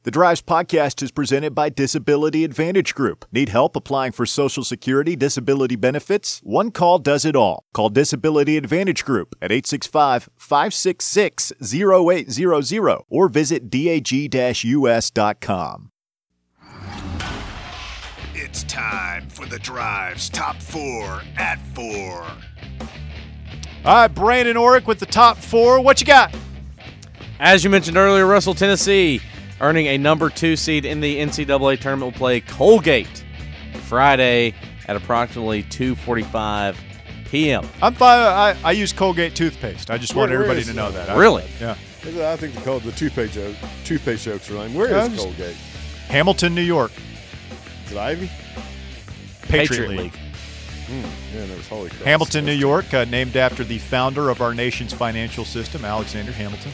The Drives podcast is presented by Disability Advantage Group. Need help applying for Social Security disability benefits? One call does it all. Call Disability Advantage Group at 865-566-0800 or visit dag-us.com. It's time for The Drive's Top 4 at 4. All right, Brandon Orick with the top 4. What you got? As you mentioned earlier, Russell, Tennessee, earning a number 2 seed in the NCAA tournament, will play Colgate Friday at approximately 2:45 p.m. I'm fine. I use Colgate toothpaste. I just want everybody to know that. Really? Yeah. I think the toothpaste jokes are lame. Where is Colgate? Hamilton, New York. Is it Ivy? Patriot League. Yeah, there was Holy Cross. Hamilton, New York, named after the founder of our nation's financial system, Alexander Hamilton.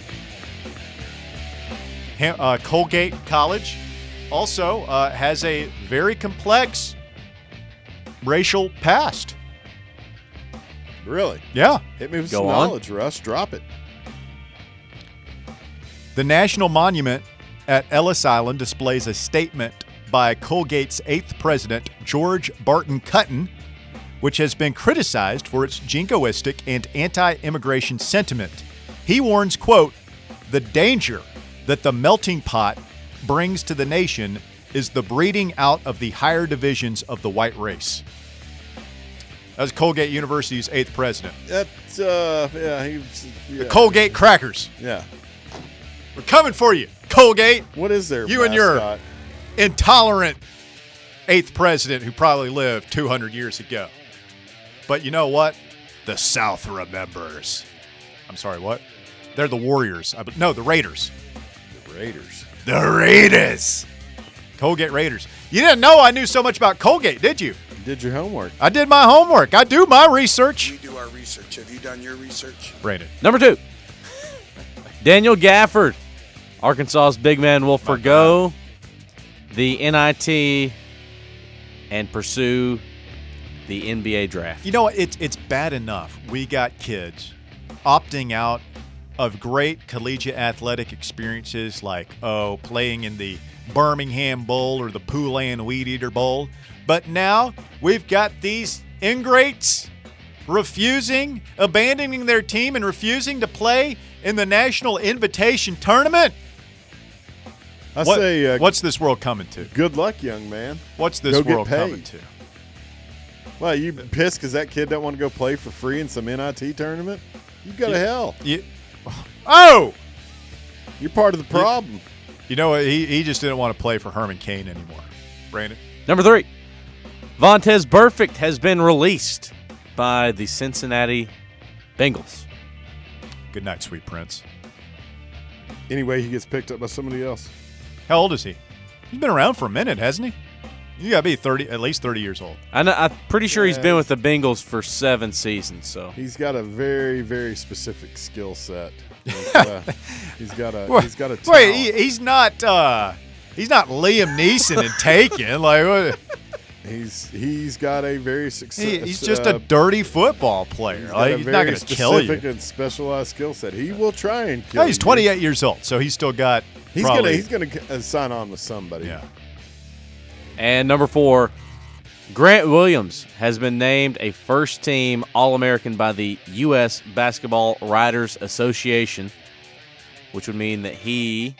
Colgate College also has a very complex racial past. Really? Yeah. Hit me with Go some on. knowledge, Russ. Drop it. The National Monument at Ellis Island displays a statement by Colgate's 8th president, George Barton Cutton, which has been criticized for its jingoistic and anti-immigration sentiment. He warns, quote, "The danger that the melting pot brings to the nation is the breeding out of the higher divisions of the white race." That was Colgate University's 8th president. That's, The Colgate Crackers. Yeah. We're coming for you, Colgate. What is their You and your mascot? intolerant 8th president who probably lived 200 years ago. But you know what? The South remembers. I'm sorry, what? They're the Warriors. No, the Raiders. The Raiders. The Raiders. Colgate Raiders. You didn't know I knew so much about Colgate, did you? You did your homework. I did my homework. I do my research. We do our research. Have you done your research? Brandon. Number 2, Daniel Gafford. Arkansas's big man will forgo the NIT and pursue the NBA draft. You know, it's bad enough we got kids opting out of great collegiate athletic experiences like, playing in the Birmingham Bowl or the Poulan Weed Eater Bowl. But now we've got these ingrates abandoning their team and refusing to play in the National Invitation Tournament. What's this world coming to? Good luck, young man. What's this Go get world paid. coming to? Well, you pissed because that kid don't want to go play for free in some NIT tournament? You go to hell. You're part of the problem. You know what? He just didn't want to play for Herman Cain anymore. Brandon? Number 3, Vontaze Burfict has been released by the Cincinnati Bengals. Good night, sweet prince. Anyway, he gets picked up by somebody else. How old is he? He's been around for a minute, hasn't he? You got to be at least 30 years old. I'm pretty sure he's been with the Bengals for 7 seasons. So He's got a very, very specific skill set. He's got a talent. Wait, he's not Liam Neeson in Taken. Like what? He's got a very successful. He's just a dirty football player. He's not going to kill you. Specific and specialized skill set. He will try and kill No, you. he's 28 years old, so he's still got. He's gonna sign on with somebody. Yeah. And number 4, Grant Williams has been named a first-team All-American by the U.S. Basketball Writers Association, which would mean that he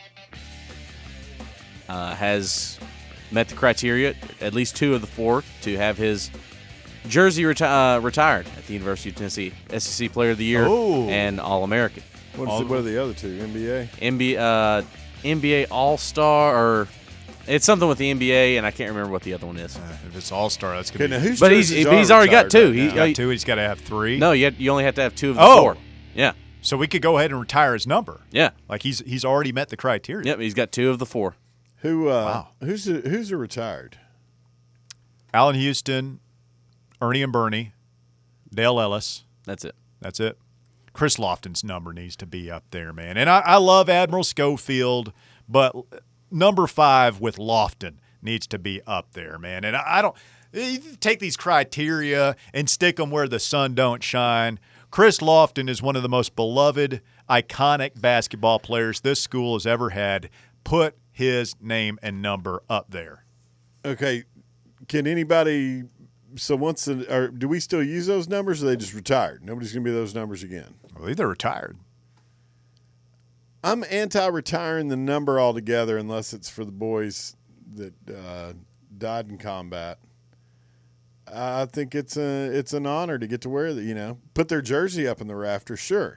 has met the criteria, at least 2 of the 4, to have his jersey retired at the University of Tennessee, SEC Player of the Year and All-American. What are the other 2? NBA? NBA All-Star, or it's something with the NBA, and I can't remember what the other one is. If it's All-Star, that's going to be. But he's already got 2. He's got 2. He's got to have 3. No, you only have to have 2 of the 4. Yeah. So we could go ahead and retire his number. Yeah. Like he's already met the criteria. Yep, he's got 2 of the 4. Who's retired? Allen Houston, Ernie and Bernie, Dale Ellis. That's it. Chris Lofton's number needs to be up there, man. And I love Admiral Schofield, but number 5 with Lofton needs to be up there, man. And I don't you take these criteria and stick them where the sun don't shine. Chris Lofton is one of the most beloved, iconic basketball players this school has ever had. Put his name and number up there. Okay, can anybody? So or do we still use those numbers? Or are they just retired? Nobody's going to be those numbers again. I believe they're retired. I'm anti-retiring the number altogether unless it's for the boys that died in combat. I think it's an honor to get to wear put their jersey up in the rafter, sure,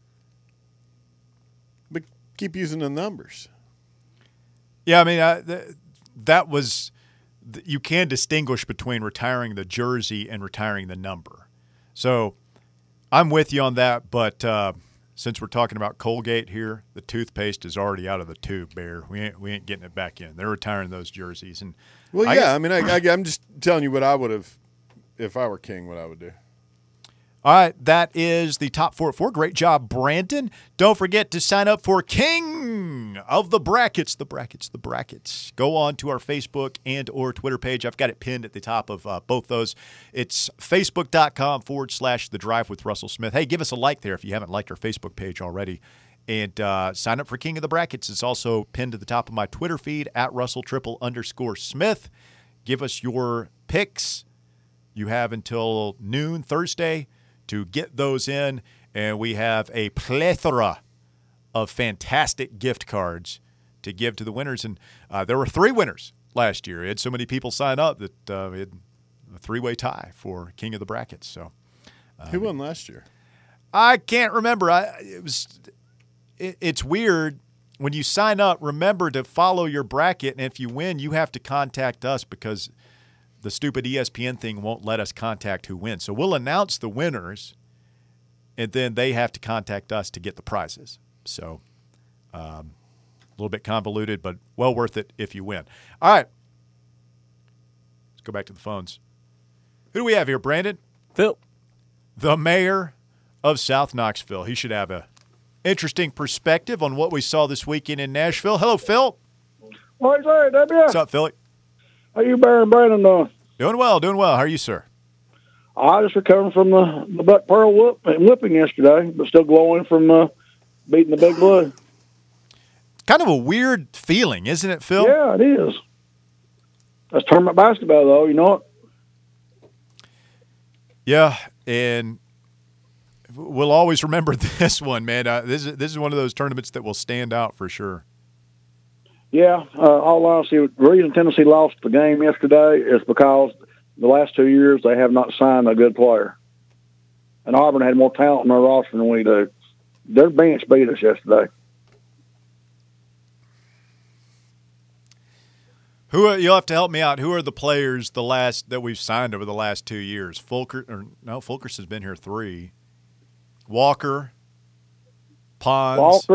but keep using the numbers. Yeah, I mean that was you can distinguish between retiring the jersey and retiring the number. So I'm with you on that, but since we're talking about Colgate here, the toothpaste is already out of the tube, Bear. We ain't getting it back in. They're retiring those jerseys. And I'm just telling you what I would have, if I were king, what I would do. All right, that is the top 4 at 4. Great job, Brandon. Don't forget to sign up for King of the Brackets. The brackets. Go on to our Facebook and or Twitter page. I've got it pinned at the top of both those. It's facebook.com/The Drive with Russell Smith. Hey, give us a like there if you haven't liked our Facebook page already. And sign up for King of the Brackets. It's also pinned to the top of my Twitter feed at Russell_Smith. Give us your picks. You have until noon Thursday to get those in, and we have a plethora of fantastic gift cards to give to the winners. And there were 3 winners last year. We had so many people sign up that we had a 3-way tie for King of the Brackets. So, who won last year? I can't remember. It's weird. When you sign up, remember to follow your bracket, and if you win, you have to contact us because the stupid ESPN thing won't let us contact who wins. So we'll announce the winners, and then they have to contact us to get the prizes. So a little bit convoluted, but well worth it if you win. All right. Let's go back to the phones. Who do we have here, Brandon? Phil. The mayor of South Knoxville. He should have a interesting perspective on what we saw this weekend in Nashville. Hello, Phil. What's that, W? What's up, Philly? How you, Bear and Brandon, doing? Doing well. How are you, sir? I just recovered from the Buck Pearl whipping yesterday, but still glowing from beating the Big Blue. It's kind of a weird feeling, isn't it, Phil? Yeah, it is. That's tournament basketball, though. You know it. Yeah, and we'll always remember this one, man. This is one of those tournaments that will stand out for sure. Yeah, all honesty, the reason Tennessee lost the game yesterday is because the last 2 years they have not signed a good player. And Auburn had more talent in their roster than we do. Their bench beat us yesterday. You'll have to help me out. Who are the players that we've signed over the last 2 years? Fulkers has been here 3. Walker, Pons.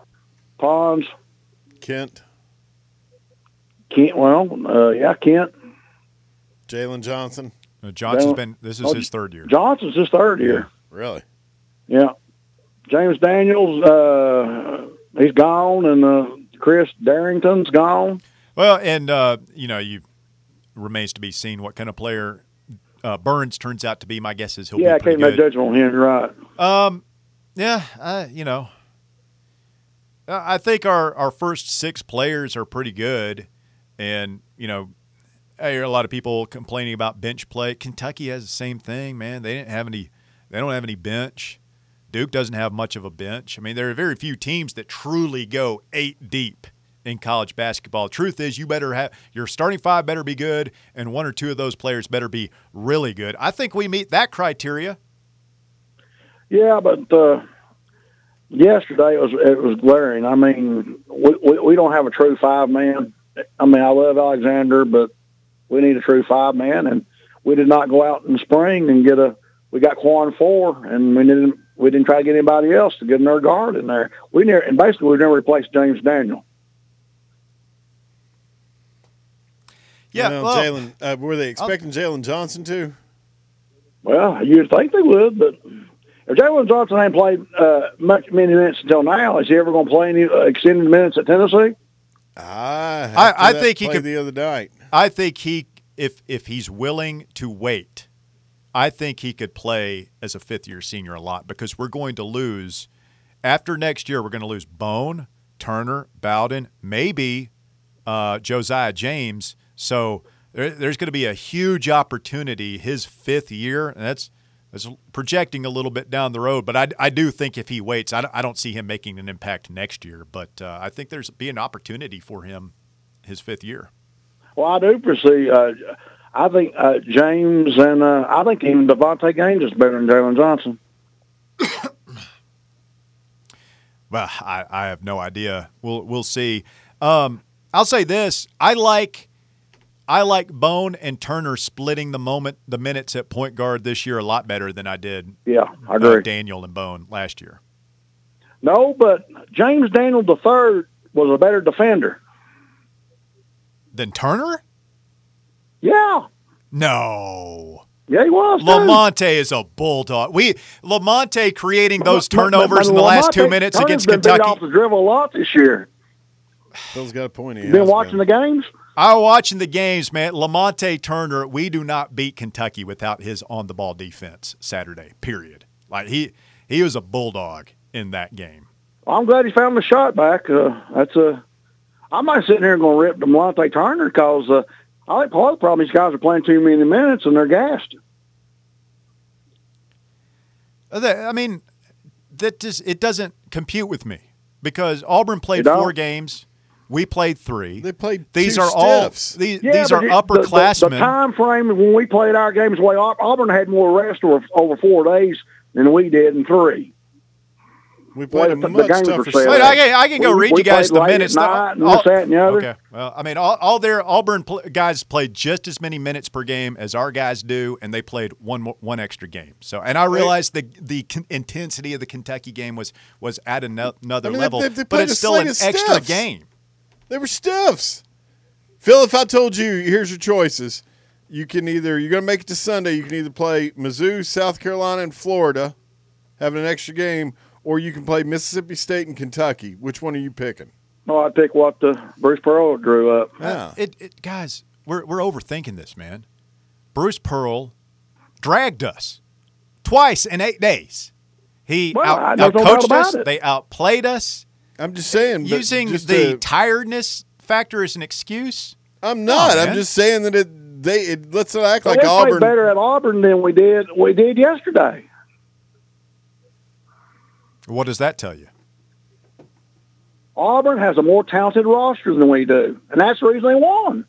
Kent. Kent. Jalen Johnson. This is his 3rd year. Johnson's his 3rd year. Really? Yeah. James Daniels, he's gone, and Chris Darrington's gone. Well, and, you remains to be seen what kind of player Burns turns out to be. My guess is he'll be pretty good. Yeah, I can't make judgment on him. You're right. I think our first 6 players are pretty good. And, I hear a lot of people complaining about bench play. Kentucky has the same thing, man. They don't have any bench. Duke doesn't have much of a bench. I mean, there are very few teams that truly go 8 deep in college basketball. The truth is your starting 5 better be good, and 1 or 2 of those players better be really good. I think we meet that criteria. Yeah, but yesterday it was glaring. I mean, we don't have a true 5-man. I mean, I love Alexander, but we need a true 5-man, and we did not go out in the spring and we got Quan 4, and we didn't try to get anybody else to get another guard in there. We've never replaced James Daniel. Yeah, Jalen. Were they expecting Jalen Johnson too? Well, you'd think they would, but if Jalen Johnson ain't played many minutes until now, is he ever going to play any extended minutes at Tennessee? I think he could the other night. I think if he's willing to wait, I think he could play as a 5th-year senior a lot, because we're going to lose after next year. We're going to lose Bone, Turner, Bowden, maybe Josiah James. So there's going to be a huge opportunity his 5th year, and that's projecting a little bit down the road. But I do think if he waits, I don't see him making an impact next year. But I think there's be an opportunity for him his 5th year. Well, I do foresee. I think James and I think even Devontae Gaines is better than Jalen Johnson. Well, I have no idea. We'll see. I'll say this: I like Bone and Turner splitting the minutes at point guard this year a lot better than I did. Yeah, I agree. Daniel and Bone last year. No, but James Daniel III was a better defender than Turner. Yeah. No. Yeah, he was. Lamonte is a bulldog. Lamonte creating those turnovers in the last 2 minutes Turner's against been Kentucky. Beat off the dribble a lot this year. Phil's got a point. You been watching the games? I'm watching the games, man. Lamonte Turner, we do not beat Kentucky without his on-the-ball defense Saturday, period. Like, he was a bulldog in that game. Well, I'm glad he found the shot back. I might sit here and going to rip Lamonte Turner because I think part of the problem these guys are playing too many minutes and they're gassed. I mean, it doesn't compute with me because Auburn played 4 games. We played 3. They played these two are stiffs. These are upperclassmen. The time frame when we played our games, the way Auburn had more rest over 4 days than we did in 3. We played a much tougher. Wait, I can go read you guys the minutes. And this, that, and the other. Okay. Well, I mean, all their Auburn guys played just as many minutes per game as our guys do, and they played one extra game. So, and I realized the intensity of the Kentucky game was at another level, but it's still an extra game. They were stiffs. Phil, if I told you, here's your choices. You're going to make it to Sunday. You can either play Mizzou, South Carolina, and Florida, having an extra game, or you can play Mississippi State and Kentucky. Which one are you picking? No, I'd pick what Bruce Pearl drew up. Yeah. Guys, we're overthinking this, man. Bruce Pearl dragged us twice in 8 days. He outcoached us. They outplayed us. I'm just saying. Using the tiredness factor as an excuse? I'm not. I'm just saying that let's not act like Auburn. We played better at Auburn than we did yesterday. What does that tell you? Auburn has a more talented roster than we do, and that's the reason they won.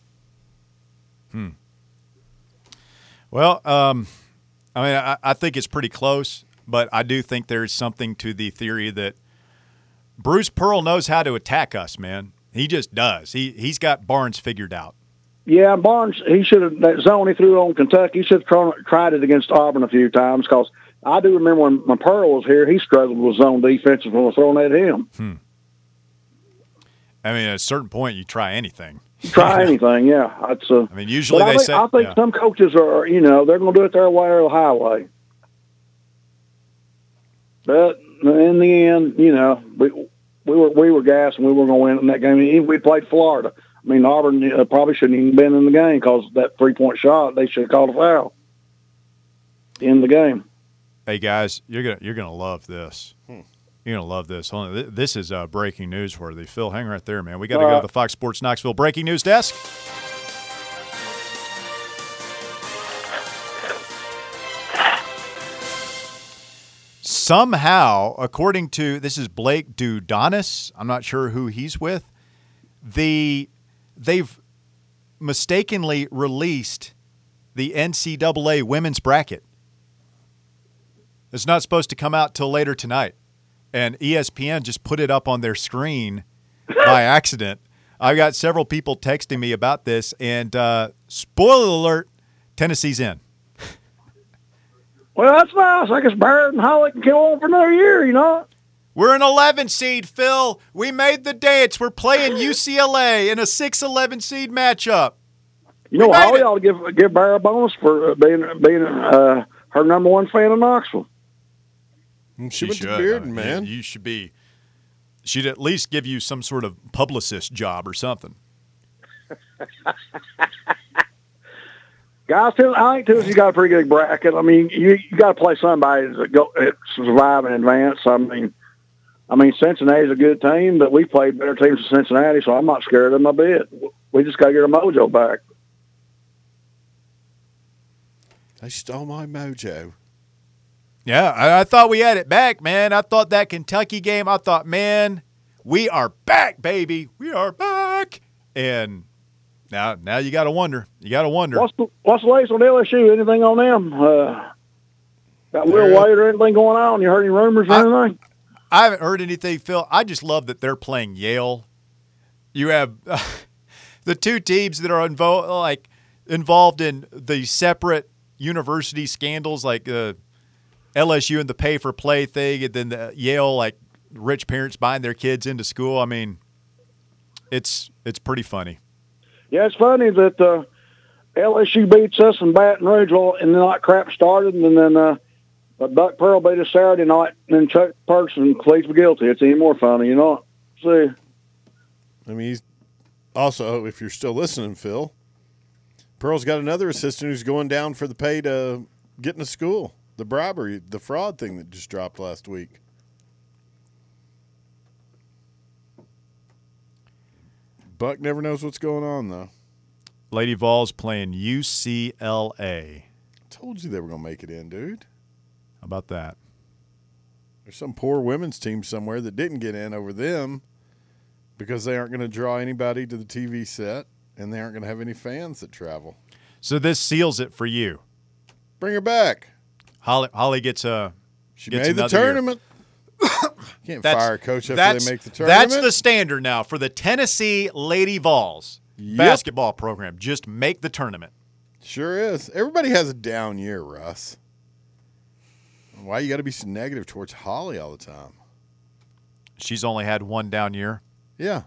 Well, I mean, I think it's pretty close, but I do think there's something to the theory that Bruce Pearl knows how to attack us, man. He just does. He's got Barnes figured out. Yeah, Barnes, he should have, that zone he threw on Kentucky, he should have tried it against Auburn a few times because I do remember when Pearl was here, he struggled with zone defense when we were throwing at him. I mean, at a certain point, you try anything. Try anything, yeah. I mean, usually I think some coaches are, they're going to do it their way or the highway. But in the end, we were gassed and we were going to win in that game. Even if we played Florida. I mean, Auburn probably shouldn't even been in the game because that 3-point shot, they should have called a foul in the game. Hey guys, you're gonna love this. You're gonna love this. Hold on. This is breaking news worthy. Phil, hang right there, man. We got to go to the Fox Sports Knoxville breaking news desk. Somehow, according to this is Blake Dudonis, I'm not sure who he's with. They've mistakenly released the NCAA women's bracket. It's not supposed to come out till later tonight. And ESPN just put it up on their screen by accident. I've got several people texting me about this, and spoiler alert, Tennessee's in. Well, that's nice. I guess Barrett and Holly can go on for another year, We're an 11 seed, Phil. We made the dance. We're playing UCLA in a 6-11 seed matchup. Holly ought to give Barrett a bonus for being her number one fan of Knoxville. She went to Bearden, man. You should be. She'd at least give you some sort of publicist job or something. Guys, I think Tennessee's got a pretty good bracket. I mean, you got to play somebody to survive in advance. I mean, I mean, Cincinnati's a good team, but we played better teams than Cincinnati, so I'm not scared of them a bit. We just got to get our mojo back. They stole my mojo. Yeah, I thought we had it back, man. I thought that Kentucky game, I thought, man, we are back, baby. We are back. And now you got to wonder. You got to wonder. What's the latest on LSU? Anything on them? Got Will Wade or anything going on? You heard any rumors or anything? I haven't heard anything, Phil. I just love that they're playing Yale. You have the two teams that are involved in the separate university scandals, like LSU and the pay-for-play thing, and then the Yale, like rich parents buying their kids into school. I mean, it's pretty funny. Yeah, it's funny that LSU beats us in Baton Rouge, and then like crap started, and then Buck Pearl beat us Saturday night, and then Chuck Person pleads guilty. It's even more funny, you know. See. I mean, he's also, if you're still listening, Phil, Pearl's got another assistant who's going down for the pay to get into school. The bribery, the fraud thing that just dropped last week. Buck never knows what's going on, though. Lady Vols playing UCLA. Told you they were going to make it in, dude. How about that? There's some poor women's team somewhere that didn't get in over them because they aren't going to draw anybody to the TV set, and they aren't going to have any fans that travel. So this seals it for you. Bring her back. Holly gets a. She made the tournament. Can't fire a coach after they make the tournament. That's the standard now for the Tennessee Lady Vols basketball program. Just make the tournament. Sure is. Everybody has a down year, Russ. Why you got to be so negative towards Holly all the time? She's only had one down year. Yeah.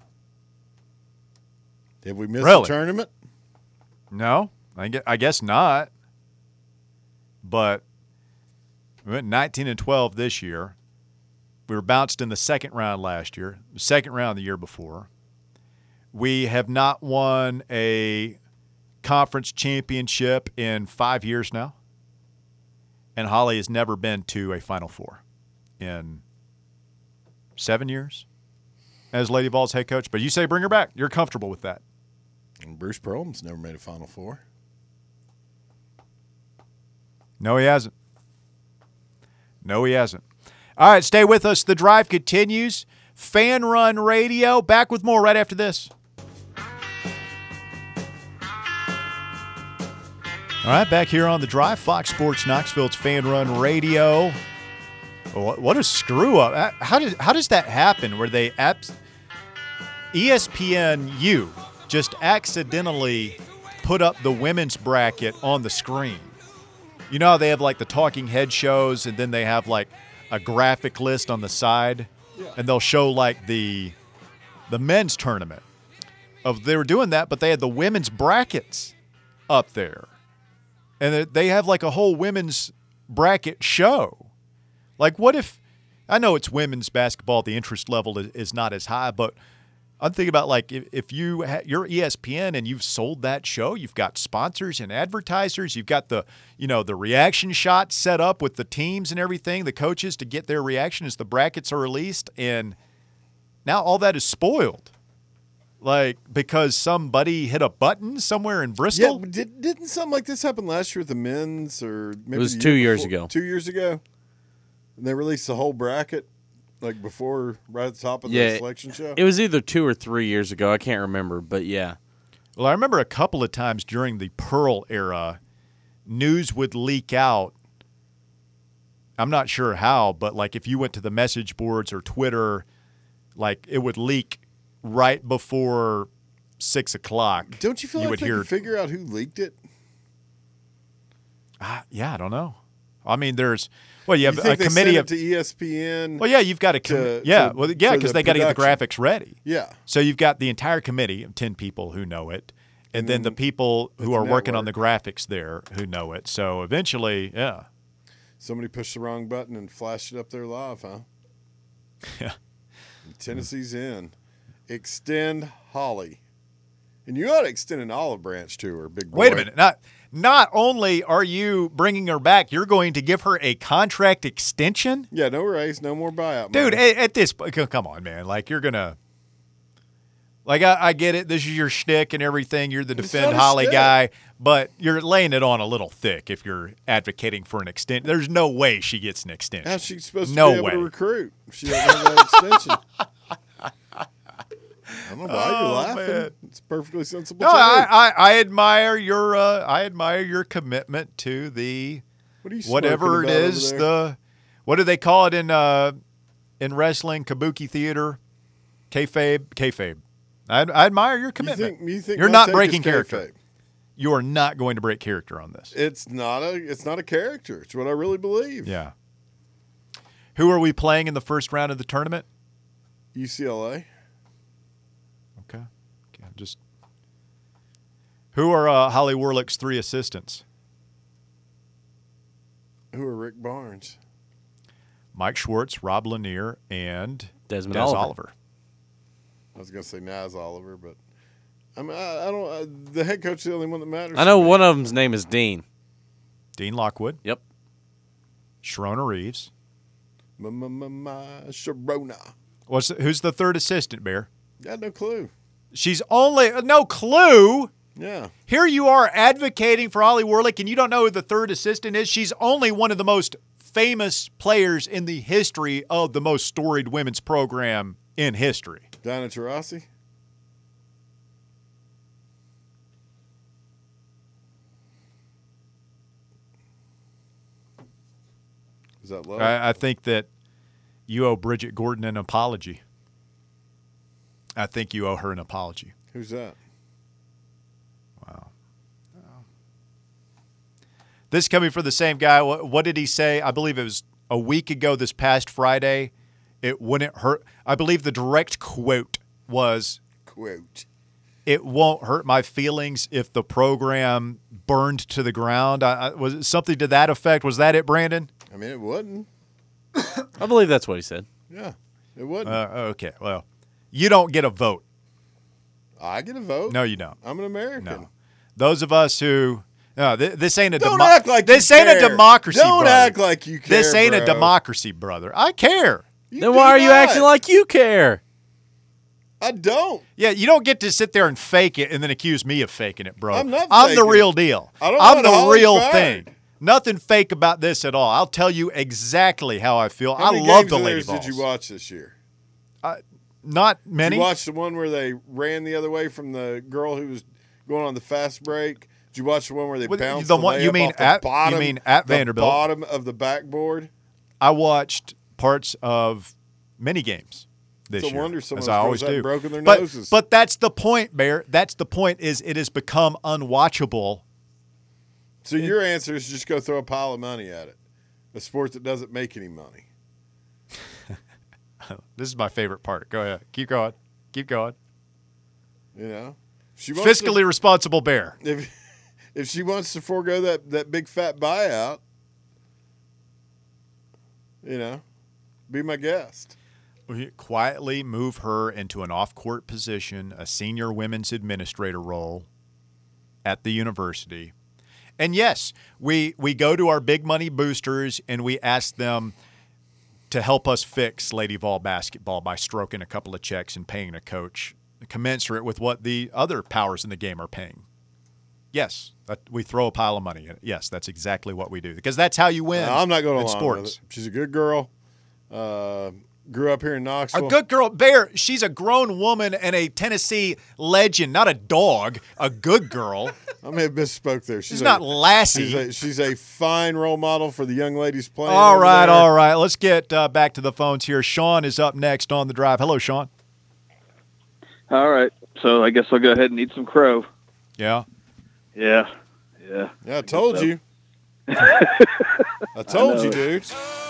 Have we missed the tournament? No, I guess not. But we went 19-12 this year. We were bounced in the second round last year, the second round the year before. We have not won a conference championship in 5 years now. And Holly has never been to a Final Four in 7 years as Lady Vols head coach. But you say bring her back. You're comfortable with that. And Bruce Pearlman's never made a Final Four. No, he hasn't. No, he hasn't. All right, stay with us. The drive continues. Fan Run Radio. Back with more right after this. All right, back here on The Drive, Fox Sports Knoxville's Fan Run Radio. What a screw-up. How does that happen where they ESPNU just accidentally put up the women's bracket on the screen? You know how they have, like, the talking head shows, and then they have, like, a graphic list on the side? Yeah. And they'll show, like, the men's tournament. They were doing that, but they had the women's brackets up there. And they have, like, a whole women's bracket show. Like, what if – I know it's women's basketball. The interest level is not as high. But I'm thinking about, like, if you're ESPN and you've sold that show, you've got sponsors and advertisers. You've got the reaction shot set up with the teams and everything, the coaches to get their reaction as the brackets are released. And now all that is spoiled. Like, because somebody hit a button somewhere in Bristol? Yeah, didn't something like this happen last year with the men's or maybe it was 2 years ago. 2 years ago? And they released the whole bracket, like before, right at the top of the selection show? It was either 2 or 3 years ago. I can't remember, but yeah. Well, I remember a couple of times during the Pearl era, news would leak out. I'm not sure how, but like if you went to the message boards or Twitter, like it would leak right before 6 o'clock. Don't you feel like they could figure out who leaked it? Yeah, I don't know. I mean, you have a committee of to ESPN. Well, yeah, you've got because they got to get the graphics ready. Yeah. So you've got the entire committee of 10 people who know it, and then the people who are working on the graphics there who know it. So eventually, yeah. Somebody pushed the wrong button and flashed it up there live, huh? Yeah. Tennessee's in. Extend Holly. And you ought to extend an olive branch to her, big boy. Wait a minute. Not only are you bringing her back, you're going to give her a contract extension? Yeah, no raise, no more buyout. Dude, money. at this point, come on, man. Like, you're going to. Like, I get it. This is your shtick and everything. You're the defend not a Holly shtick. guy, but you're laying it on a little thick if you're advocating for an extension. There's no way she gets an extension. How's she supposed to No be able way. to recruit if she doesn't have that extension? I don't know why you're laughing. man. It's perfectly sensible. No, to me. I admire your commitment to the What are you whatever it smoking about is. over there? The what do they call it in wrestling? Kabuki theater, kayfabe. I admire your commitment. You think you're my not take breaking is character. kayfabe? You are not going to break character on this. It's not a character. It's what I really believe. Yeah. Who are we playing in the first round of the tournament? UCLA. Okay. Just who are Holly Warlick's 3 assistants? Who are Rick Barnes? Mike Schwartz, Rob Lanier, and Desmond Des Oliver. I was going to say Naz Oliver, but I mean, I don't. The head coach is the only one that matters. I know to me. one of them's name is Dean. Dean Lockwood, Yep. Sharona Reeves. Sharona. Who's the 3rd assistant, Bear? Got no clue. She's only no clue. Yeah. Here you are advocating for Holly Warlick, and you don't know who the 3rd assistant is. She's only one of the most famous players in the history of the most storied women's program in history. Dinah Taurasi. Is that low? I think that you owe Bridget Gordon an apology. I think you owe her an apology. Who's that? Wow. This is coming from the same guy. What did he say? I believe it was a week ago this past Friday. It wouldn't hurt. I believe the direct quote was, Quote. "It won't hurt my feelings if the program burned to the ground." Was it something to that effect? Was that it, Brandon? I mean, it wouldn't. I believe that's what he said. Yeah, it wouldn't. Okay, well, you don't get a vote. I get a vote. No, you don't. I'm an American. No. Those of us who this ain't a Don't act like this you ain't care. a democracy. Don't brother. act like you care. This ain't a bro. democracy, brother. I care. You Then do why are you not. acting like you care? I don't. Yeah, you don't get to sit there and fake it and then accuse me of faking it, bro. I'm not I'm the faking real it. deal. I don't I'm want the Holly real fired. thing. Nothing fake about this at all. I'll tell you exactly how I feel. How I many love games the of Lady theirs Vols. did you watch this year? Not Did many. you watch the one where they ran the other way from the girl who was going on the fast break? Did you watch the one where they Well, bounced the the one- you layup mean off the at- you bottom? mean at the Vanderbilt? bottom of the backboard. I watched parts of many games this It's a year, wonder some of as those I girls always haven't do. broken their but, noses. But that's the point, Bear. That's the point. Is it has become unwatchable. So your answer is just go throw a pile of money at it. A sport that doesn't make any money. This is my favorite part. Go ahead. Keep going. Keep going. You know, she wants Fiscally responsible Bear. to, if she wants to forego that big fat buyout, you know, be my guest. We quietly move her into an off-court position, a senior women's administrator role at the university. And yes, we go to our big money boosters and we ask them to help us fix Lady Vol basketball by stroking a couple of checks and paying a coach commensurate with what the other powers in the game are paying. Yes, we throw a pile of money at it. Yes, that's exactly what we do because that's how you win. I'm not going in along sports. with it. She's a good girl. Grew up here in A Knoxville. good girl, Bear. She's a grown woman and a Tennessee legend, not a dog. A good girl. I may have misspoke there. She's not Lassie. She's a fine role model for the young ladies playing. All over right, there. all right. Let's get back to the phones here. Sean is up next on the drive. Hello, Sean. All right. So I guess I'll go ahead and eat some crow. Yeah. Yeah. Yeah, I told so. you. I told know. you, dude.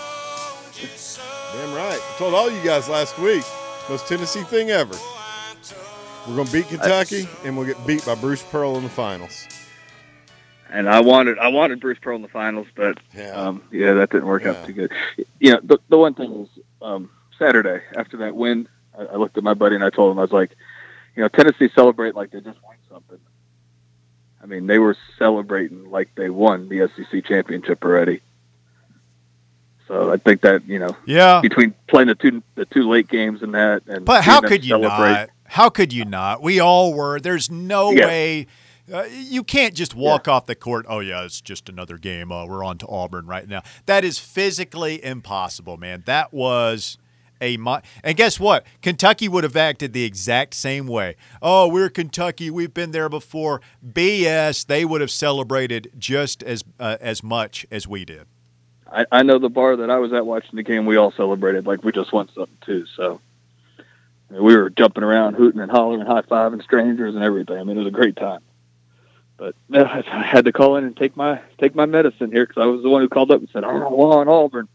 Damn right. I told all you guys last week. Most Tennessee thing ever. We're going to beat Kentucky, and we'll get beat by Bruce Pearl in the finals. And I wanted Bruce Pearl in the finals, but Yeah. that didn't work Yeah. out too good. You know, the one thing is Saturday after that win, I looked at my buddy and I told him, I was like, you know, Tennessee celebrate like they just won something. I mean, they were celebrating like they won the SEC championship already. So I think that, Yeah. between playing the two late games and that, and But how seeing them could you celebrate, not? How could you not? We all were. There's no Yeah. way. You can't just walk off the court. Oh, yeah, it's just another game. We're on to Auburn right now. That is physically impossible, man. That was and guess what? Kentucky would have acted the exact same way. Oh, we're Kentucky. We've been there before. BS. They would have celebrated just as much as we did. I know the bar that I was at watching the game, we all celebrated like we just won something too. So we were jumping around, hooting and hollering, high-fiving strangers and everything. I mean, it was a great time. But I had to call in and take my medicine here because I was the one who called up and said, "I want Auburn."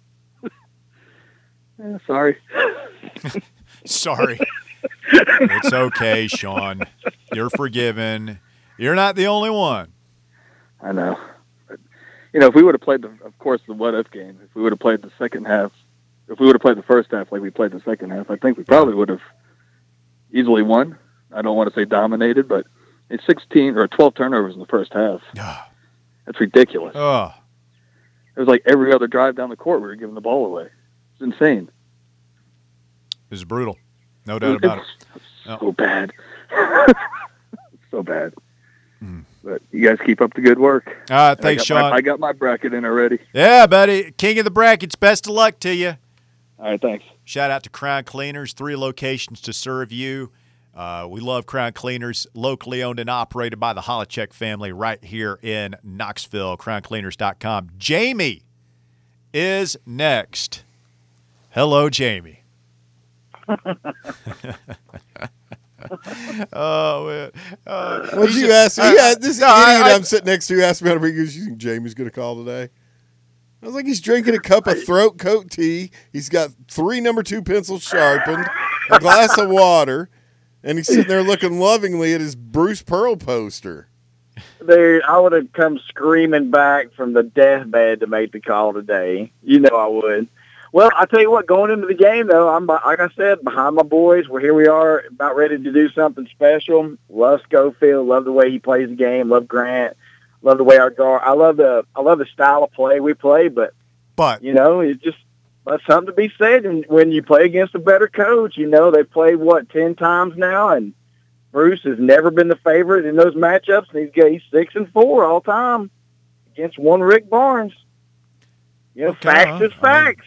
Sorry. Sorry. It's okay, Sean. You're forgiven. You're not the only one. I know. But, if we would have played of course, the what-if game, if we would have played the second half, if we would have played the first half like we played the second half, I think we probably would have easily won. I don't want to say dominated, but it's 16 or 12 turnovers in the first half. That's ridiculous. Oh. It was like every other drive down the court we were giving the ball away. It's insane. It was brutal. No doubt about it. So bad. So bad. But you guys keep up the good work. Thanks, Sean. I got my bracket in already. Yeah, buddy. King of the brackets. Best of luck to you. All right, thanks. Shout out to Crown Cleaners. 3 locations to serve you. We love Crown Cleaners, locally owned and operated by the Holacek family right here in Knoxville. CrownCleaners.com. Jamie is next. Hello, Jamie. Oh, man. What'd you ask me? This idiot I'm sitting next to asked me how to bring you think Jamie's going to call today. I was like, he's drinking a cup of throat coat tea. He's got 3 No. 2 pencils sharpened, a glass of water, and he's sitting there looking lovingly at his Bruce Pearl poster. Dude, I would have come screaming back from the deathbed to make the call today. You know I would. Well, I tell you what, going into the game, though, I'm, like I said, behind my boys. Here we are, about ready to do something special. Love Schofield. Love the way he plays the game. Love Grant. Love the way our guard. I love the style of play we play, but it's just that's something to be said. And when you play against a better coach, they've played 10 times now, and Bruce has never been the favorite in those matchups. And he's 6-4 all time against one Rick Barnes. Facts is facts.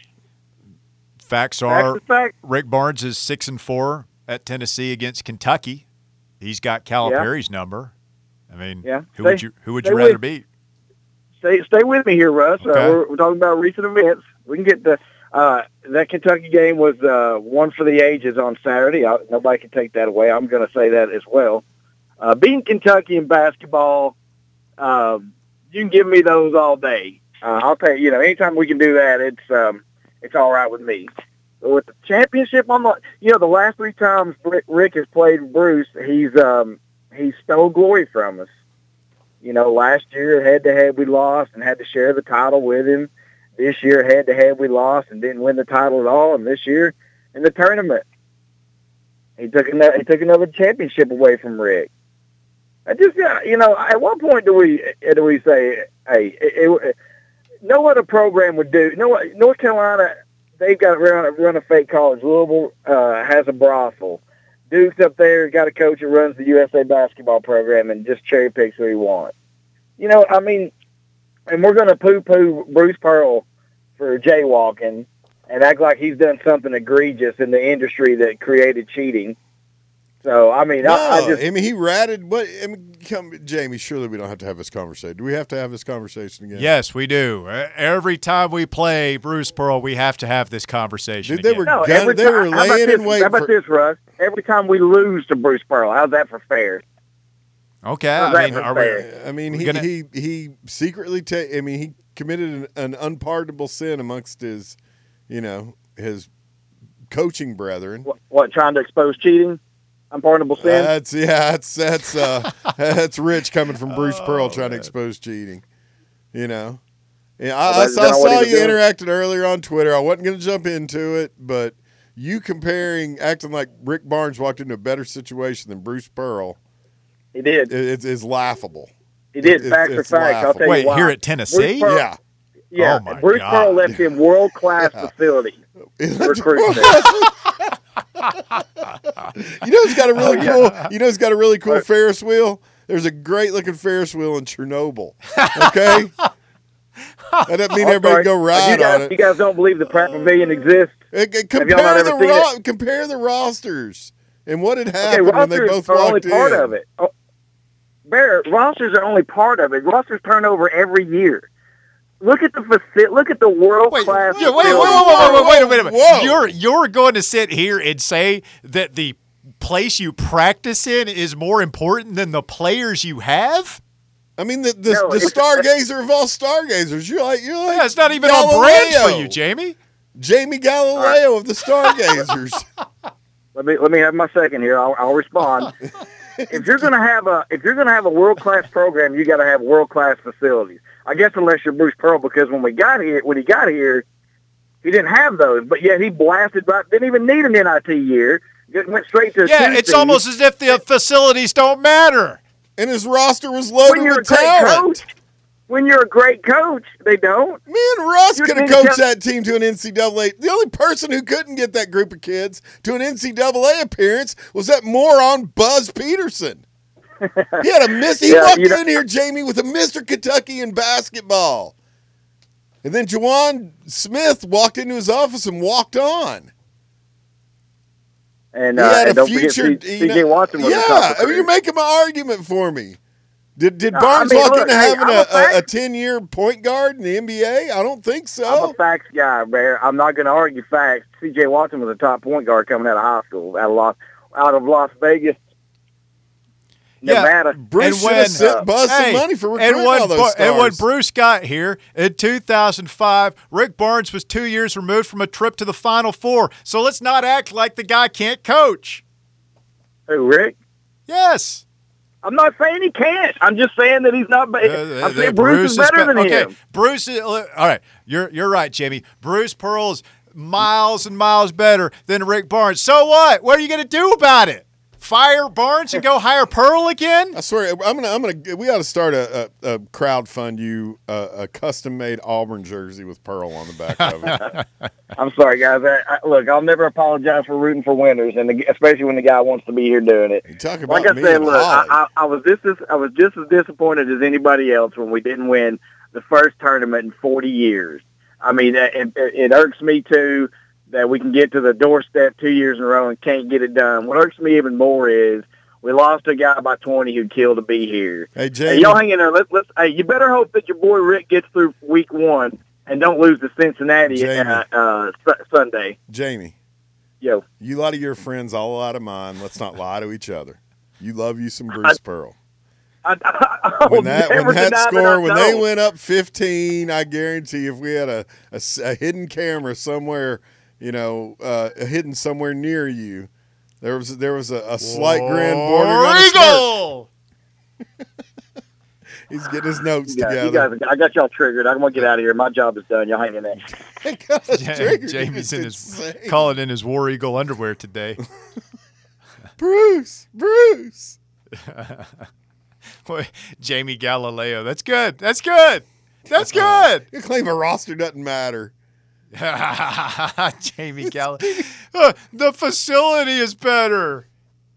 Facts are Rick Barnes is 6-4 at Tennessee against Kentucky. He's got Calipari's number. I mean, who would you rather beat? Stay with me here, Russ. Okay. We're talking about recent events. We can get that Kentucky game was one for the ages on Saturday. Nobody can take that away. I'm going to say that as well. Beating Kentucky in basketball, you can give me those all day. I'll tell you, anytime we can do that, it's all right with me. But with the championship on the last 3 times Rick has played Bruce, he stole glory from us. Last year head-to-head we lost and had to share the title with him. This year head-to-head we lost and didn't win the title at all. And this year in the tournament, he took another championship away from Rick. I just at what point do we say, hey, no other program would do. North Carolina, they've got to run a fake college. Louisville has a brothel. Duke's up there, got a coach that runs the USA basketball program and just cherry picks who he wants. And we're going to poo-poo Bruce Pearl for jaywalking and act like he's done something egregious in the industry that created cheating. So, he ratted. Jamie, surely we don't have to have this conversation. Do we have to have this conversation again? Yes, we do. Every time we play Bruce Pearl, we have to have this conversation Dude, they again. were laying in wait. How about this, Russ? Every time we lose to Bruce Pearl, how's that for fair? Okay, he secretly he committed an unpardonable sin amongst his coaching brethren. What trying to expose cheating? Unpardonable sin. That's rich coming from Bruce Pearl trying to expose cheating. I saw you interacting earlier on Twitter. I wasn't going to jump into it, but you acting like Rick Barnes walked into a better situation than Bruce Pearl. He did. It's laughable. He did. Facts are it's facts. I'll laughable. tell Wait, you why. here at Tennessee? Bruce Pearl- Yeah. Yeah. Oh, my Bruce God. Pearl left him world-class facility. Recruiting. You know who's got a really cool? You know who's got a really cool Ferris wheel? There's a great looking Ferris wheel in Chernobyl. Okay, that doesn't mean everybody go ride on it. You guys don't believe the Pratt Pavilion exists? Compare the rosters and what had happened when they both are only walked part in. of it. Oh, Bear, rosters are only part of it. Rosters turn over every year. Look at the world class. Wait a minute. Whoa. You're going to sit here and say that the place you practice in is more important than the players you have? I mean, the stargazer of all stargazers. You're like Yeah, it's not even Galileo. on brand for you, Jamie. Jamie Galileo of the stargazers. Let me have my second here. I'll respond. If you're gonna have a world class program, you got to have world class facilities. I guess unless you're Bruce Pearl, because when he got here, he didn't have those. But yet he blasted right. Didn't even need an NIT year. Just went straight to. Yeah, it's almost as if the facilities don't matter. And his roster was loaded with talent. When you're a great coach, they don't. Me and Russ You could have think coached that- that team to an NCAA. The only person who couldn't get that group of kids to an NCAA appearance was that moron Buzz Peterson. He had a He walked in here, Jamie, with a Mr. Kentucky in basketball. And then Juwan Smith walked into his office and walked on. And, He had and a don't future. forget C.J. Watson was a top Yeah, recruit. you're making my argument for me. Did No, Barnes I mean, walk look, into hey, having I'm a fact- a 10-year point guard in the NBA? I don't think so. I'm a facts guy, Bear. I'm not going to argue facts. C.J. Watson was a top point guard coming out of high school, out of Las Vegas, Nevada. Bruce should have sent Buzz some money for recruiting all those stars. And when Bruce got here in 2005, Rick Barnes was 2 years removed from a trip to the Final Four. So let's not act like the guy can't coach. Who, Rick? Yes. I'm not saying he can't. I'm just saying that he's not. I'm saying Bruce is better than him. Bruce is all right. You're right, Jamie. Bruce Pearl is miles and miles better than Rick Barnes. So what? What are you going to do about it? Fire Barnes and go hire Pearl again? I swear, we ought to start a crowdfund you a custom made Auburn jersey with Pearl on the back of it. I'm sorry, guys. Look, I'll never apologize for rooting for winners, and especially when the guy wants to be here doing it. You talk about like I me said, and look, Holly. I was just as disappointed as anybody else when we didn't win the first tournament in 40 years. I mean, it irks me too that we can get to the doorstep 2 years in a row and can't get it done. What irks me even more is we lost a guy by 20 who'd kill to be here. Hey, Jamie. Hey, y'all hang in there. Hey, you better hope that your boy Rick gets through week one and don't lose to Cincinnati Sunday. Jamie. Yo. You lie to your friends, I'll lie to mine. Let's not lie to each other. You love you some Bruce Pearl. When they went up 15, I guarantee if we had a hidden camera somewhere, hidden somewhere near you, there was a slight grin bordering on a smirk. He's getting his notes together. You guys, I got y'all triggered. I'm going to get out of here. My job is done. Y'all hang in there. Jamie's calling in his War Eagle underwear today. Bruce. Boy, Jamie Galileo. That's good. You claim a roster doesn't matter. Jamie Galileo. The facility is better.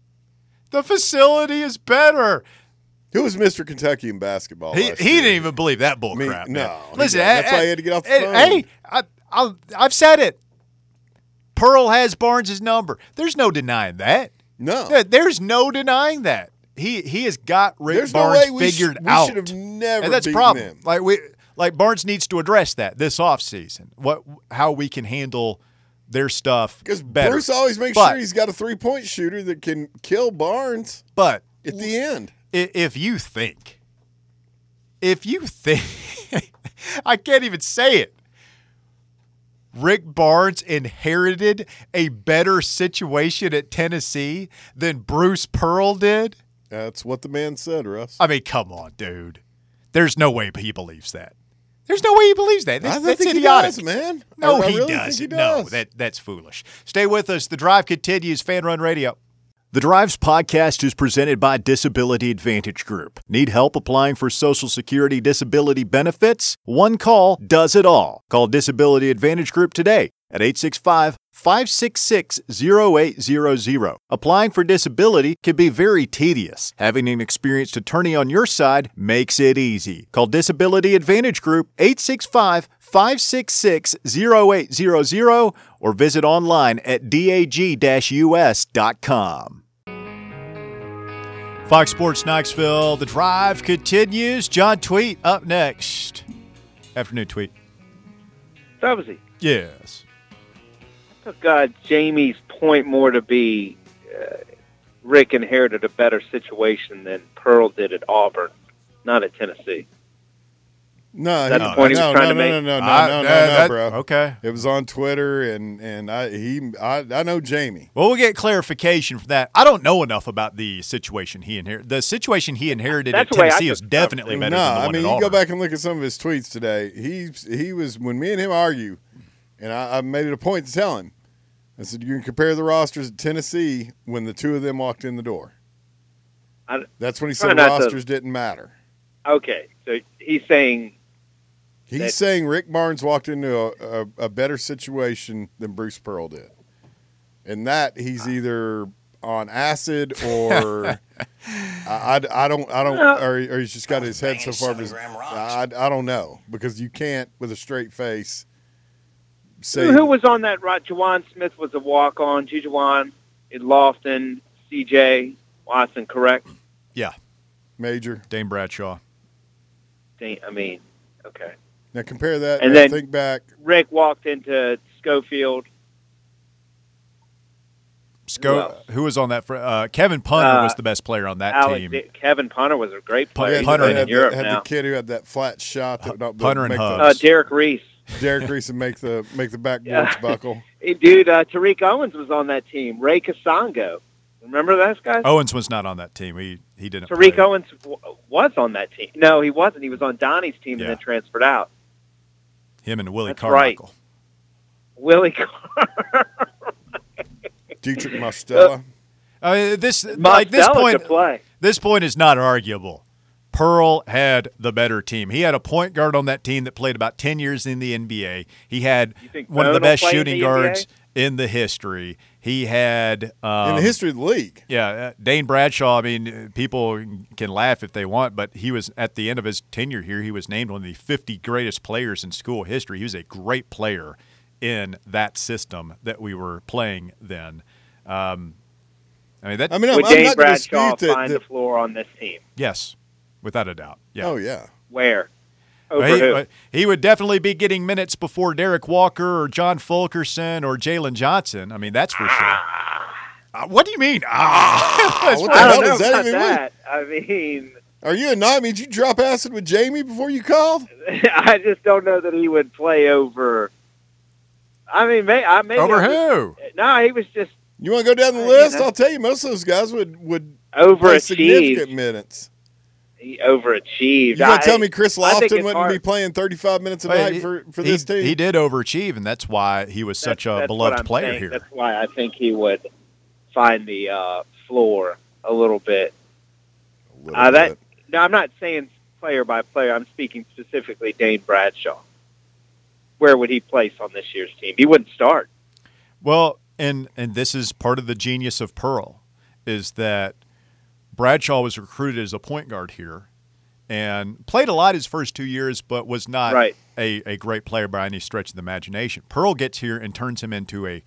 Who was Mr. Kentucky in basketball? He didn't even believe that bull crap. No. Listen, that's why he had to get off the phone. Hey, I've said it. Pearl has Barnes' number. There's no denying that. No. There's no denying that. He has got Rick There's Barnes no way figured we out. should have never and that's a beaten problem. them. Like Barnes needs to address that this offseason. How we can handle their stuff because better. Bruce always makes sure he's got a 3-point shooter that can kill Barnes. But at the end, if you think, I can't even say it. Rick Barnes inherited a better situation at Tennessee than Bruce Pearl did. That's what the man said, Russ. I mean, come on, dude. There's no way he believes that. There's no way he believes that. That's think idiotic. He does, man. No, I he really doesn't. think he does. No, that's foolish. Stay with us. The drive continues. Fan Run Radio. The Drives podcast is presented by Disability Advantage Group. Need help applying for Social Security disability benefits? One call does it all. Call Disability Advantage Group today at 865-566-0800. Applying for disability can be very tedious. Having an experienced attorney on your side makes it easy. Call Disability Advantage Group 865-566-0800 or visit online at dag-us.com. Fox Sports Knoxville, The Drive continues. John Tweet up next. Afternoon, Tweet. That was he. Yes. I took Jamie's point more to be Rick inherited a better situation than Pearl did at Auburn, not at Tennessee. No, That's the point he was trying to make. No, bro. Okay. It was on Twitter, and I know Jamie. Well, we'll get clarification from that. I don't know enough about the situation he inherited. The situation he inherited at Tennessee is definitely better than the one at you Auburn. go back and look at some of his tweets today. He was, when me and him argue, and I made it a point to tell him, I said, you can compare the rosters at Tennessee when the two of them walked in the door. That's when he said rosters didn't matter. Okay, so he's saying Rick Barnes walked into a better situation than Bruce Pearl did. And that he's either on acid or I don't or he's just got his head so far. I don't know, because you can't with a straight face say who was on that. Juwan Smith was a walk-on. Juwan, Lofton, C.J. Watson, correct? Yeah. Major. Dane Bradshaw. Okay. Now compare that and then think back. Rick walked into Schofield. Who was on that? Kevin Punter was the best player on that team. Kevin Punter was a great player. Punter in Europe had now. the kid who had that flat shot. Punter and Hubbs. Derek Reese. Derek Reese and make the backboards buckle. Dude, Tariq Owens was on that team. Ray Kasango. Remember those guys? Owens was not on that team. He didn't. Tariq play. Owens was on that team. No, he wasn't. He was on Donnie's team and then transferred out. Him and Willie That's Carmichael. Right. Willie Carmichael. Dietrich Mostella. This point. could play. This point is not arguable. Pearl had the better team. He had a point guard on that team that played about 10 years in the NBA. He had one of the best shooting guards in the history. He had in the history of the league. Yeah, Dane Bradshaw. I mean, people can laugh if they want, but he was at the end of his tenure here. He was named one of the 50 greatest players in school history. He was a great player in that system that we were playing then. I'm Would not Dane going to Bradshaw dispute find the floor on this team? Yes, without a doubt. Yeah. Oh yeah. Where? Who? He would definitely be getting minutes before Derek Walker or John Fulkerson or Jalen Johnson. I mean, that's for sure. What do you mean? What the hell does that even mean? I mean, are you a nut? Did you drop acid with Jamie before you called? I just don't know that he would play over. I mean, maybe over who? No, he was just. You want to go down the list? I'll tell you, most of those guys would play significant minutes. He overachieved. You going to tell me Chris Lofton wouldn't be playing 35 minutes a night for this team? He did overachieve, and that's why he was such a beloved player here. That's why I think he would find the floor a little bit. No, I'm not saying player by player. I'm speaking specifically Dane Bradshaw. Where would he place on this year's team? He wouldn't start. Well, and this is part of the genius of Pearl, is that Bradshaw was recruited as a point guard here and played a lot his first 2 years, but was not a great player by any stretch of the imagination. Pearl gets here and turns him into a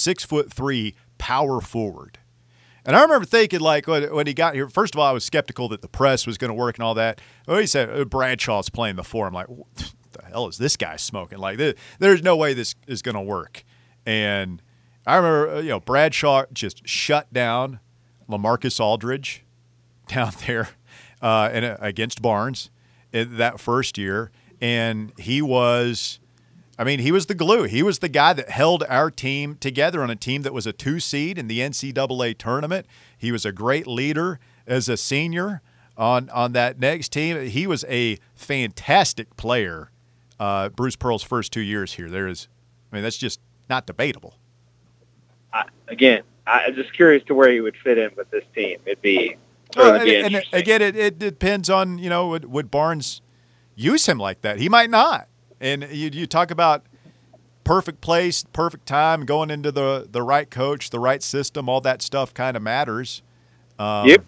6'3" power forward. And I remember thinking, like, when he got here, first of all, I was skeptical that the press was going to work and all that. Well, he said Bradshaw's playing the four. I'm like, what the hell is this guy smoking? Like, there's no way this is going to work. And I remember, Bradshaw just shut down LaMarcus Aldridge down there against Barnes in that first year. And he was the glue. He was the guy that held our team together on a team that was a 2 seed in the NCAA tournament. He was a great leader as a senior on that next team. He was a fantastic player, Bruce Pearl's first 2 years here. That's just not debatable. Again, I'm just curious to where he would fit in with this team. It'd be Well, really and interesting. again, it depends on, would Barnes use him like that? He might not. And you talk about perfect place, perfect time, going into the right coach, the right system, all that stuff kind of matters. Yep.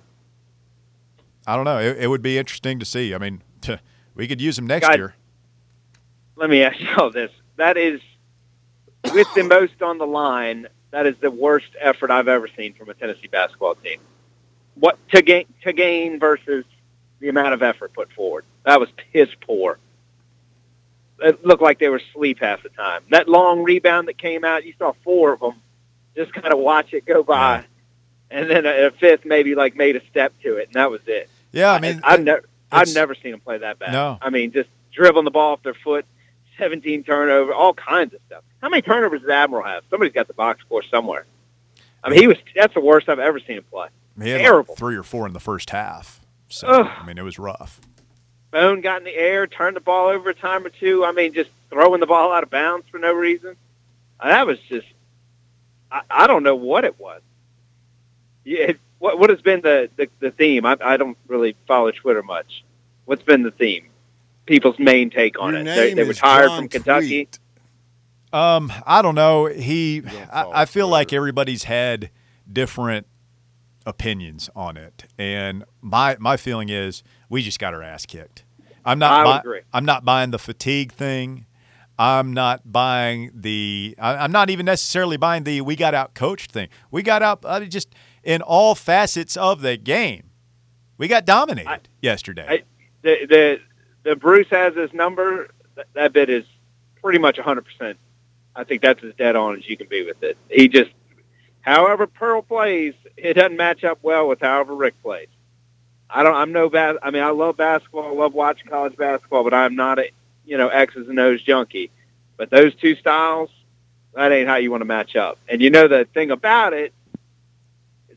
I don't know. It would be interesting to see. I mean, we could use him next God. year. Let me ask you all this. That is, with the most on the line, that is the worst effort I've ever seen from a Tennessee basketball team. What to gain versus the amount of effort put forward. That was piss poor. It looked like they were asleep half the time. That long rebound that came out, you saw 4 of them just kind of watch it go by. Yeah. And then a fifth maybe like made a step to it, and that was it. Yeah, I mean, I've never seen them play that bad. No. I mean, just dribbling the ball off their foot, 17 turnover, all kinds of stuff. How many turnovers does Admiral have? Somebody's got the box score somewhere. I mean, that's the worst I've ever seen him play. he had terrible. like 3 or 4 in the first half. So, Ugh. I mean, it was rough. Bone got in the air, turned the ball over a time or two. I mean, just throwing the ball out of bounds for no reason. That was just, I don't know what it was. Yeah, what has been the theme? I don't really follow Twitter much. What's been the theme? People's main take on Your it. name They is retired John from Kentucky. Tweet. I don't know. I feel Twitter. like everybody's had different opinions on it, and my feeling is we just got our ass kicked. I would agree. I'm not buying the fatigue thing. I'm not buying I'm not even necessarily buying the we got out coached thing. We got out just in all facets of the game. We got dominated yesterday. The Bruce has his number. That bit is pretty much 100%. I think that's as dead on as you can be with it. He just, however Pearl plays, it doesn't match up well with however Rick plays. I love basketball. I love watching college basketball, but I'm not a X's and O's junkie. But those two styles, that ain't how you want to match up. And the thing about it is,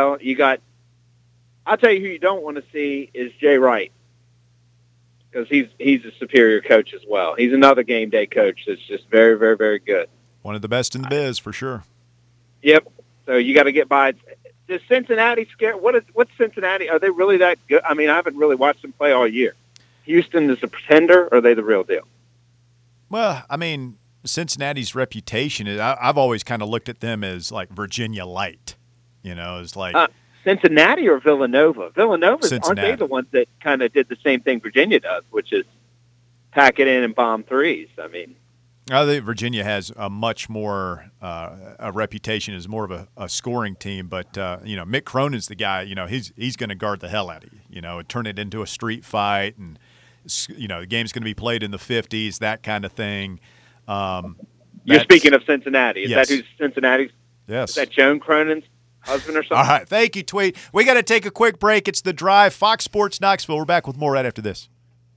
I'll tell you who you don't want to see is Jay Wright, because he's a superior coach as well. He's another game day coach that's just very, very, very good. One of the best in the biz for sure. Yep. So you got to get by. Does Cincinnati scare? What's Cincinnati? Are they really that good? I mean, I haven't really watched them play all year. Houston is a pretender, or are they the real deal? Well, I mean, Cincinnati's reputation is. I've always kind of looked at them as like Virginia light. It's like Cincinnati or Villanova? Villanova, Cincinnati. aren't they the ones that kind of did the same thing Virginia does, which is pack it in and bomb threes? I mean, I think Virginia has a much more a reputation as more of a scoring team, but Mick Cronin's the guy. He's going to guard the hell out of you. And turn it into a street fight, and the game's going to be played in the 50s, that kind of thing. you're speaking of Cincinnati. Is Yes. that who's Cincinnati's? Yes. Is that Joan Cronin's husband or something? All right. Thank you, Tweet. We got to take a quick break. It's The Drive, Fox Sports Knoxville. We're back with more right after this.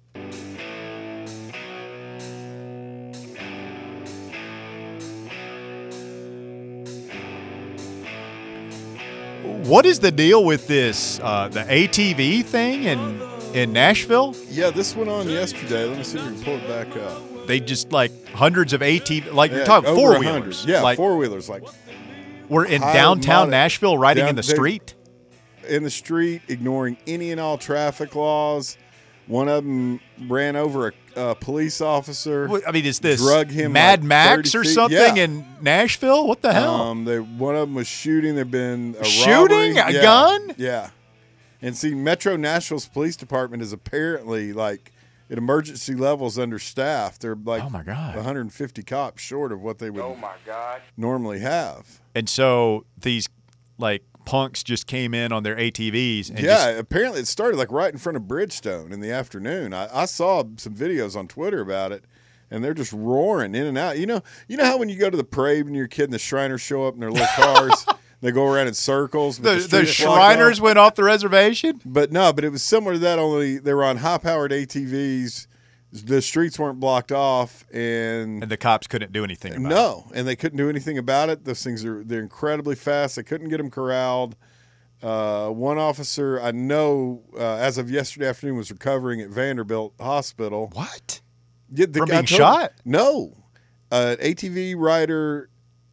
What is the deal with this, the ATV thing in Nashville? Yeah, this went on yesterday. Let me see if we can pull it back up. They just hundreds of ATV, you're Yeah, talking over four-wheelers. 100. Yeah, like, four-wheelers. we're in high downtown mod- Nashville riding in the they- street. In the street, ignoring any and all traffic laws. One of them ran over a police officer. I mean, is this drug him Mad like Max 30 or feet. something Yeah. in Nashville? What the hell? One of them was shooting. There've been a Shooting? robbery. A gun? Yeah. And see, Metro Nashville's police department is apparently at emergency levels understaffed. They're Oh, my God. 150 cops short of what they would normally have. And so these punks just came in on their ATVs. And Apparently it started right in front of Bridgestone in the afternoon. I saw some videos on Twitter about it, and they're just roaring in and out. You know how when you go to the parade when you're a kid and the Shriners show up in their little cars, they go around in circles. But the streets blocked Shriners off? went off the reservation? But it was similar to that, only they were on high-powered ATVs. The streets weren't blocked off, and the cops couldn't do anything about it. No, and they couldn't do anything about it. Those things they're incredibly fast. They couldn't get them corralled. One officer I know, as of yesterday afternoon, was recovering at Vanderbilt Hospital. What? Yeah, From being shot? No, ATV rider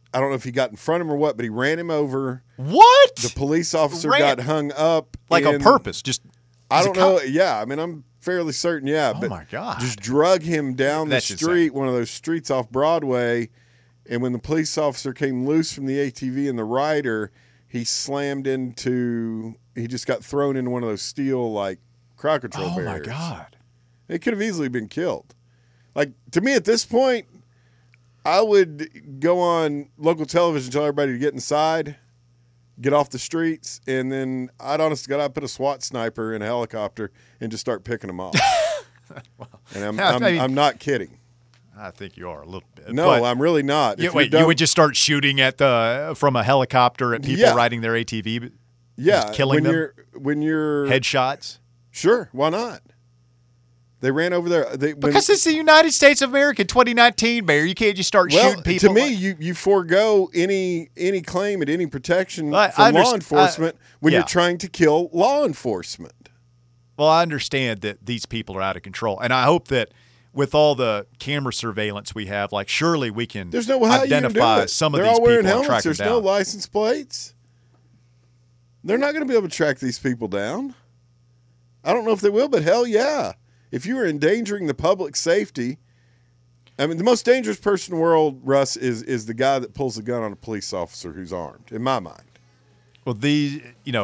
I don't know if he got in front of him or what, but he ran him over. What? The police officer got hung up. Like on purpose? Just I don't know. Yeah, I mean, I'm fairly certain. Yeah, Oh but my God! just drug him down the That's street, insane. one of those streets off Broadway. And when the police officer came loose from the ATV and the rider, he slammed into. He just got thrown into one of those steel like crowd control barriers. Oh my God! It could have easily been killed. Like, to me at this point, I would go on local television, tell everybody to get inside, get off the streets, and then I'd honest to God, I'd put a SWAT sniper in a helicopter and just start picking them off. And I'm not kidding. I think you are a little bit. No, but, I'm really not. you would just start shooting at from a helicopter at people riding their ATV? Yeah, just killing them? When you're Headshots? Sure, why not? They ran over there. Because it's the United States of America, 2019, Mayor. You can't just start shooting people. To me, you forego any claim at any protection from law enforcement when you're trying to kill law enforcement. Well, I understand that these people are out of control, and I hope that with all the camera surveillance we have, like surely we can identify some of these people and track them down. There's no license plates. They're not going to be able to track these people down. I don't know if they will, but hell yeah. If you are endangering the public safety, I mean, the most dangerous person in the world, Russ, is the guy that pulls a gun on a police officer who's armed, in my mind. Well, these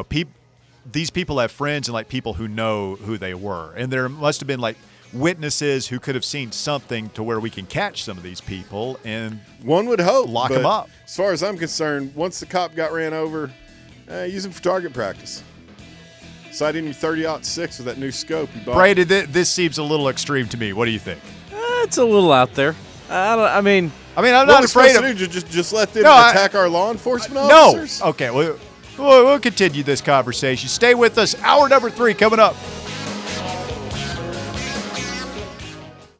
people have friends and like people who know who they were, and there must have been like witnesses who could have seen something to where we can catch some of these people and one would hope lock them up. As far as I'm concerned, once the cop got ran over, use him for target practice. Sight in your 30-06 with that new scope you bought. Brady, this seems a little extreme to me. What do you think? It's a little out there. I mean, I'm not afraid of just let them attack our law enforcement officers. No. Okay, we'll continue this conversation. Stay with us. Hour number 3 coming up.